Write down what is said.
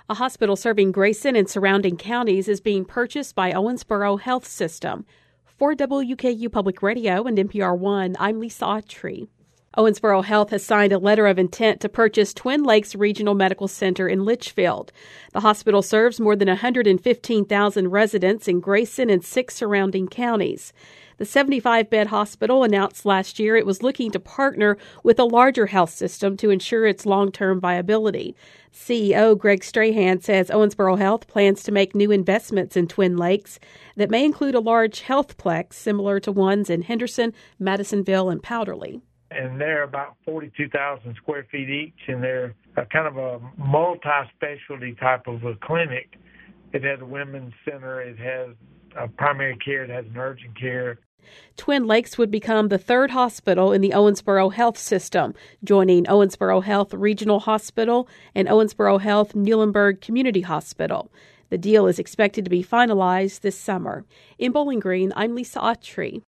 A hospital serving Grayson and surrounding counties is being purchased by Owensboro Health System. For WKU Public Radio and NPR One, I'm Lisa Autry. Owensboro Health has signed a letter of intent to purchase Twin Lakes Regional Medical Center in Litchfield. The hospital serves more than 115,000 residents in Grayson and 6 surrounding counties. The 75-bed hospital announced last year it was looking to partner with a larger health system to ensure its long-term viability. CEO Greg Strahan says Owensboro Health plans to make new investments in Twin Lakes that may include a large healthplex similar to ones in Henderson, Madisonville, and Powderly. And they're about 42,000 square feet each, and they're kind of a multi-specialty type of a clinic. It has a women's center, it has primary care, it has an urgent care. Twin Lakes would become the third hospital in the Owensboro Health System, joining Owensboro Health Regional Hospital and Owensboro Health Muhlenberg Community Hospital. The deal is expected to be finalized this summer. In Bowling Green, I'm Lisa Autry.